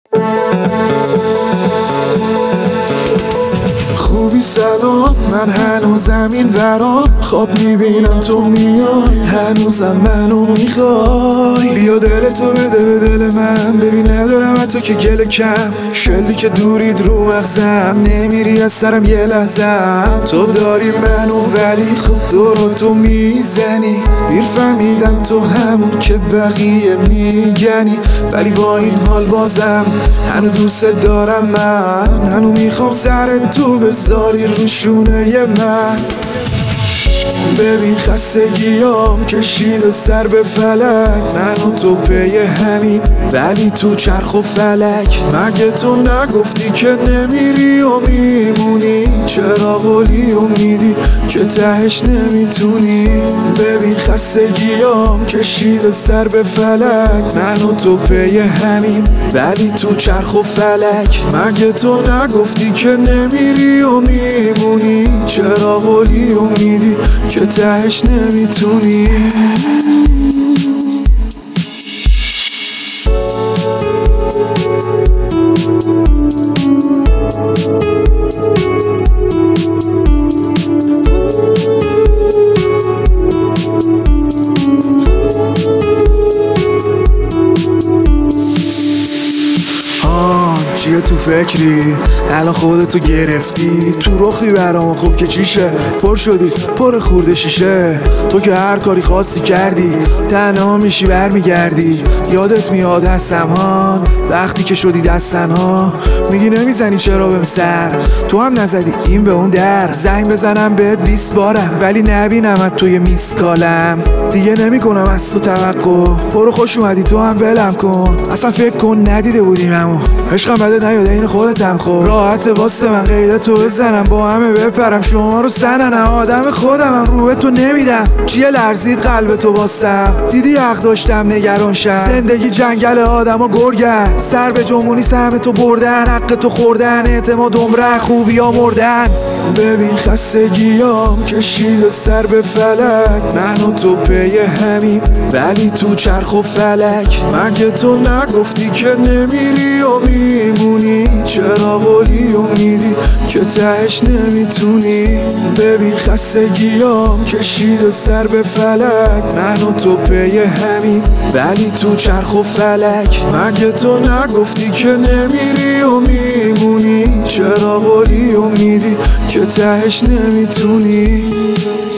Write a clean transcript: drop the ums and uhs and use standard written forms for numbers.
خوبی سلام، من هنوزم این ورا خواب میبینم تو میای، هنوزم منو میخوای. بیا دلتو بده به دل من، ببین ندارم تو که گل کم، شلی که دورید رو مغزم، نمیری از سرم یه لحظم. تو داری منو ولی خوب دورو تو میزنی، دیر فهمیدم تو همون که بقیه میگنی، ولی با این حال بازم هنو دوست دارم، من هنو میخوام سر تو بذاری رو شونه من. ببین خستگیام کشیده سر به فلک، من و تو پی همین ولی تو چرخ و فلک. مگه تو نگفتی که نمیری و میمونی؟ چرا قولی و میدی که تهش نمیتونی؟ ببین خستگیام کشیده سر به فلک، من و تو پی همین ولی تو چرخ و فلک. مگه تو نگفتی که نمیری و میمونی؟ چرا قولی و میدی که تهش نمیتونی؟ چیه تو فکری؟ الان خودتو گرفتی تو رخی برام، خوب که چیشه؟ پر شدی پر خورده شیشه، تو که هر کاری خاصی کردی تنها میشی برمیگردی. یادت میاد هستم ها وقتی که شدی دستن ها، میگی نمیزنی چرا بهم سر، تو هم نزدی این به اون در. زنگ بزنم بهت 20 بارم ولی نبینم توی میسکالم، دیگه نمی کنم از تو توقع، برو خوش اومدی تو هم ولم کن. اصلا فکر کن ندیده بودیممو، عشقم بده نیاده این خودتم، خب راحت واسه من قیده تو بزنم با همه بپرم، شما رو سننم آدم خودمم، روح تو نمیدم. چیه لرزید قلب تو واسم، دیدی حق داشتم نگران شم، زندگی جنگل آدم و گرگن، سر به جمونی سهم تو بردن، حق تو خوردن، اعتماد عمرن، خوبی ها مردن. ببین خستگیام کشیده سر به فلک، من و تو پی همین ولی تو چرخ و فلک. مگه تو نگفتی که نمیری و میمونی؟ چرا قولی و میدی که تهش نمیتونی؟ ببین خستگیام کشیده سر به فلک، من و تو پی همین ولی تو چرخ و فلک. مگه تو نگفتی که نمیری و میمونی؟ چرا قولی و میدی که تهش نمیتونی؟